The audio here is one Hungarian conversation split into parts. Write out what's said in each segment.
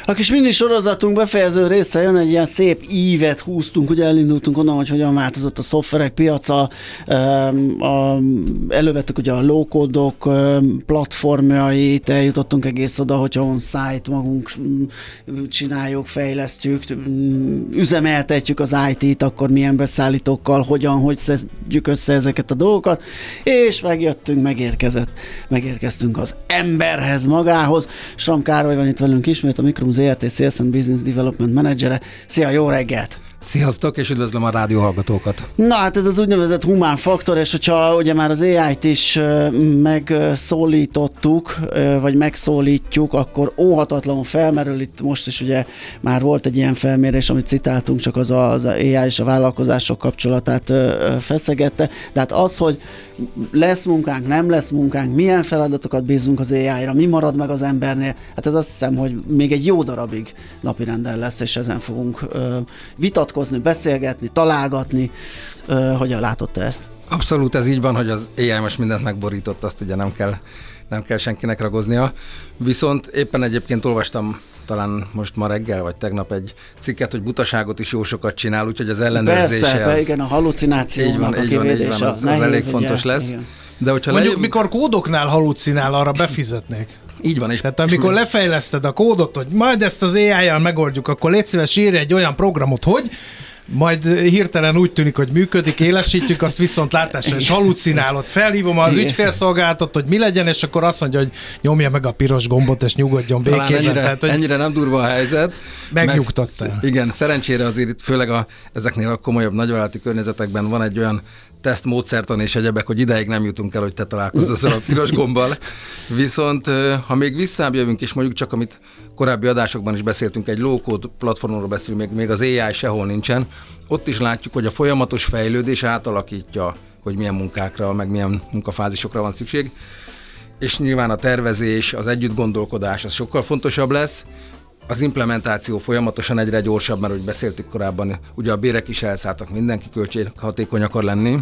A kis mini sorozatunk befejező része jön, egy ilyen szép ívet húztunk, ugye elindultunk onnan, hogy hogyan változott a szoftverek piaca, elővettük ugye a low-code-ok platformjait, eljutottunk egész oda, hogyha on-site magunk csináljuk, fejlesztjük, üzemeltetjük az IT-t, akkor milyen beszállítókkal, hogy szedjük össze ezeket a dolgokat, és megérkeztünk az emberhez magához. Sram Károly van itt velünk ismét, a Mikrum ZRT Sales and Business Development Managere. Szia, jó reggelt! Sziasztok, és üdvözlöm a rádióhallgatókat! Na hát ez az úgynevezett humán faktor, és hogyha ugye már az AI-t is megszólítottuk, vagy megszólítjuk, akkor óhatatlanul felmerül, itt most is ugye már volt egy ilyen felmérés, amit citáltunk, csak az AI és a vállalkozások kapcsolatát feszegette, de hát az, hogy lesz munkánk, nem lesz munkánk, milyen feladatokat bízunk az AI-ra, mi marad meg az embernél, hát ez azt hiszem, hogy még egy jó darabig napirenden lesz, és ezen fogunk vitatkozni, beszélgetni, találgatni. Hogyan látod te ezt? Abszolút ez így van, hogy az AI most mindent megborított, azt ugye nem kell senkinek ragoznia. Viszont éppen egyébként olvastam talán most ma reggel, vagy tegnap egy cikket, hogy butaságot is jó sokat csinál, úgyhogy az ellenőrzése Persze, igen, a hallucinációnak a kivédése az elég fontos lesz. Igen. De hogyha mondjuk, mikor kódoknál hallucinál, arra befizetnék. Így van. És tehát amikor lefejleszted a kódot, hogy majd ezt az AI-jal megoldjuk, akkor légy szíves, írj egy olyan programot, hogy majd hirtelen úgy tűnik, hogy működik, élesítjük, azt viszont látásra és hallucinálod. Felhívom az ügyfélszolgálatot, hogy mi legyen, és akkor azt mondja, hogy nyomja meg a piros gombot, és nyugodjon békében. Ennyire nem durva a helyzet. Megnyugtattál. Igen, szerencsére azért itt főleg ezeknél a komolyabb nagyvállalati környezetekben van egy olyan tesztmódszertan és egyebek, hogy ideig nem jutunk el, hogy te találkozz ezzel a piros gombbal. Viszont ha még visszább jövünk, és mondjuk csak amit korábbi adásokban is beszéltünk, egy low-code platformról beszélünk, még az AI sehol nincsen, ott is látjuk, hogy a folyamatos fejlődés átalakítja, hogy milyen munkákra, meg milyen munkafázisokra van szükség, és nyilván a tervezés, az együttgondolkodás az sokkal fontosabb lesz. Az implementáció folyamatosan egyre gyorsabb, mert úgy beszéltük korábban, ugye a bérek is elszálltak, mindenki költséghatékony akar lenni,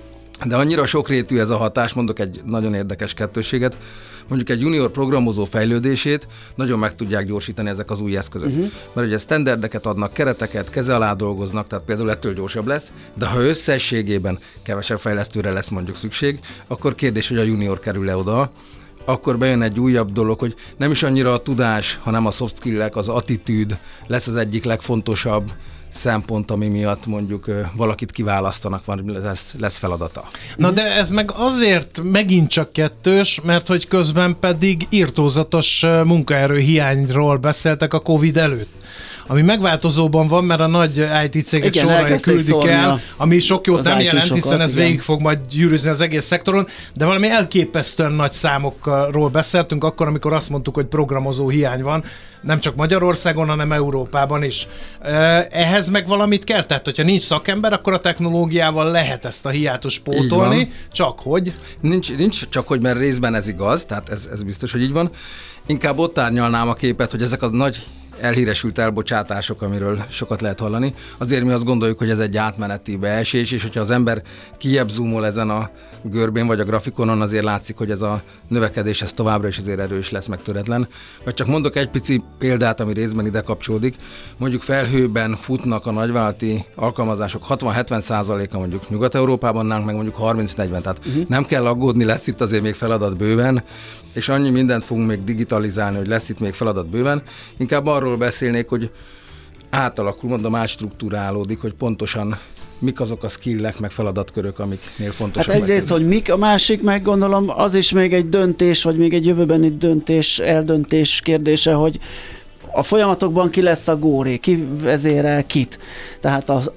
de annyira sokrétű ez a hatás, mondok egy nagyon érdekes kettősséget, mondjuk egy junior programozó fejlődését nagyon meg tudják gyorsítani ezek az új eszközök. Mert ugye standardeket adnak, kereteket, keze alá dolgoznak, tehát például ettől gyorsabb lesz, de ha összességében kevesebb fejlesztőre lesz mondjuk szükség, akkor kérdés, hogy a junior kerül-e oda, akkor bejön egy újabb dolog, hogy nem is annyira a tudás, hanem a soft skill-ek, az attitűd lesz az egyik legfontosabb szempont, ami miatt mondjuk valakit kiválasztanak, vagy lesz feladata. Na de ez meg azért megint csak kettős, mert hogy közben pedig irtózatos munkaerő hiányról beszéltek a Covid előtt. Ami megváltozóban van, mert a nagy IT cégek sorra küldik el, ami sok jót nem jelent, hiszen ez végig fog majd gyűrűzni az egész szektoron, de valami elképesztően nagy számokról beszéltünk akkor, amikor azt mondtuk, hogy programozó hiány van, nem csak Magyarországon, hanem Európában is. Ehhez meg valamit kell, tehát hogyha nincs szakember, akkor a technológiával lehet ezt a hiátust pótolni, csak hogy? Nincs csak hogy, mert részben ez igaz, tehát ez biztos, hogy így van. Inkább ott árnyalnám a képet, hogy ezek a nagy elhíresült elbocsátások, amiről sokat lehet hallani. Azért mi azt gondoljuk, hogy ez egy átmeneti beesés, és hogyha az ember kijebb zoomol ezen a görbén vagy a grafikonon, azért látszik, hogy ez a növekedés ez továbbra is azért erős lesz, meg töretlen. Vagy csak mondok egy pici példát, ami részben ide kapcsolódik. Mondjuk felhőben futnak a nagyvállalati alkalmazások 60-70%-a mondjuk Nyugat-Európában, nálunk meg mondjuk 30-40, tehát nem kell aggódni, lesz itt azért még feladat bőven, és annyi mindent fogunk még digitalizálni, hogy lesz itt még feladat bőven. Inkább arról beszélnék, hogy átalakul, mondom, átstruktúrálódik, hogy pontosan mik azok a skillek, meg feladatkörök, amiknél fontosak. Hát egyrészt, hogy mik, a másik meg gondolom, az is még egy döntés, vagy még egy jövőbeni eldöntés kérdése, hogy a folyamatokban ki lesz a góri, ki vezérel kit. Tehát a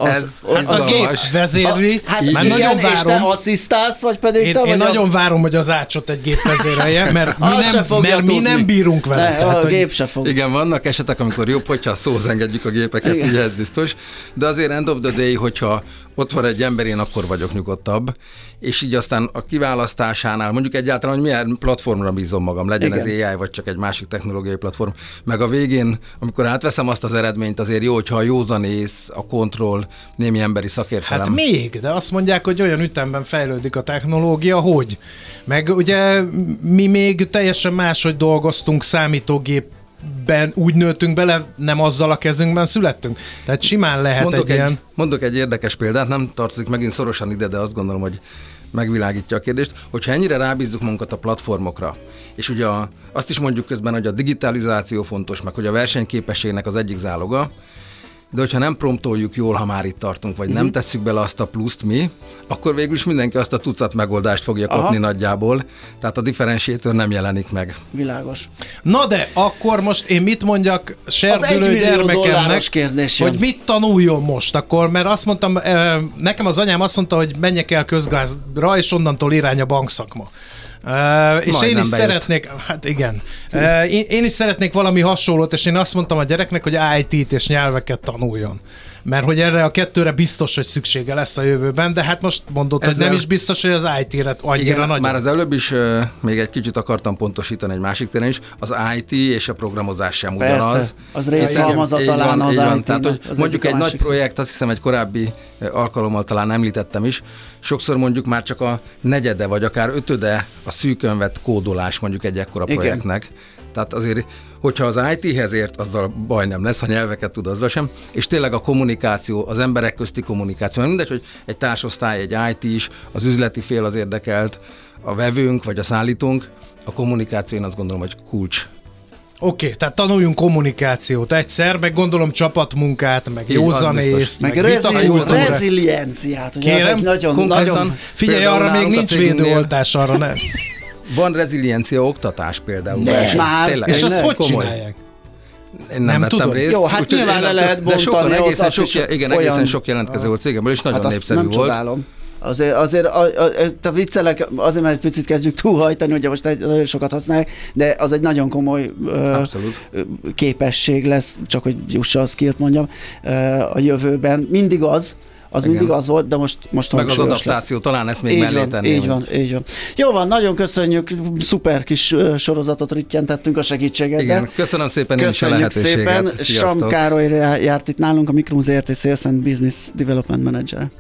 gép vezérli. Már igen, nagyon várom. És te asszisztálsz, vagy pedig én nagyon várom, hogy az ácsot egy gép vezérelje, mert mi nem bírunk vele. A gép se fog. Igen, vannak esetek, amikor jobb, hogyha szóhoz engedjük a gépeket, igen. Ugye ez biztos. De azért end of the day, hogyha ott van egy ember, én akkor vagyok nyugodtabb. És így aztán a kiválasztásánál, mondjuk egyáltalán, hogy milyen platformra bízom magam, legyen igen. Ez AI, vagy csak egy másik technológiai platform. Meg a végén, amikor átveszem azt az eredményt, azért jó, hogyha a józanész, a kontroll, némi emberi szakértelem. Hát még, de azt mondják, hogy olyan ütemben fejlődik a technológia, hogy. Meg ugye mi még teljesen máshogy dolgoztunk számítógép úgy nőttünk bele, nem azzal a kezünkben születtünk. Tehát simán lehet Mondok egy érdekes példát, nem tartozik megint szorosan ide, de azt gondolom, hogy megvilágítja a kérdést, hogyha ennyire rábízzuk magunkat a platformokra, és ugye azt is mondjuk közben, hogy a digitalizáció fontos, meg hogy a versenyképességnek az egyik záloga, de hogyha nem promptoljuk jól, ha már itt tartunk, vagy nem tesszük bele azt a pluszt mi, akkor végül is mindenki azt a tucat megoldást fogja kapni nagyjából, tehát a differentiator nem jelenik meg. Világos. Na de, akkor most én mit mondjak serdülő gyermekemnek, hogy mit tanuljon most akkor, mert azt mondtam, nekem az anyám azt mondta, hogy menjek el közgázra, és onnantól irány a bankszakma. És én is szeretnék, hát igen, én is szeretnék valami hasonlót, és én azt mondtam a gyereknek, hogy IT-t és nyelveket tanuljon. Mert hogy erre a kettőre biztos, hogy szüksége lesz a jövőben, de hát most mondod, hogy nem is biztos, hogy az IT-re annyira nagyon. Már az előbb is még egy kicsit akartam pontosítani egy másik téren is, az IT és a programozás sem ugyanaz. Persze, az részhalmaza talán az IT. Tehát, hogy mondjuk egy nagy projekt, azt hiszem egy korábbi alkalommal talán említettem is, sokszor mondjuk már csak a negyede, vagy akár ötöde a szűkön vett kódolás mondjuk egy ekkora projektnek. Tehát azért, hogyha az IT-hez ért, azzal baj nem lesz, ha nyelveket tud, azzal sem. És tényleg a kommunikáció, az emberek közti kommunikáció. Mindegy, hogy egy társosztály, egy IT is, az üzleti fél az érdekelt, a vevőnk vagy a szállítónk, a kommunikáció én azt gondolom, hogy kulcs. Oké, tehát tanuljunk kommunikációt egyszer, meg gondolom csapatmunkát, meg józanészt, meg rezilienciát. Kérem, nagyon... Figyelj, arra még nincs védőoltás, arra nem. Van reziliencia oktatás például. És azt hogy csinálják? Én nem vettem részt. Jó, hát nyilván le lehet bontani. Egészen sok jelentkező volt cégemből, és nagyon népszerű volt. Csodálom. Azért a viccelek, azért mert egy picit kezdjük túlhajtani, ugye most nagyon sokat használják, de az egy nagyon komoly képesség lesz, csak hogy jussa a skillt mondjam, a jövőben. Mindig az mindig az volt, de most meg az adaptáció, lesz. Talán ezt még mellé tenni. Így van. Jó van, nagyon köszönjük, szuper kis sorozatot rittyentettünk a segítségeddel. Igen, köszönöm szépen én is a lehetőséget. Szépen. Sam Károly járt itt nálunk, a Mikrumz Zrt. Sales and Business Development Manager.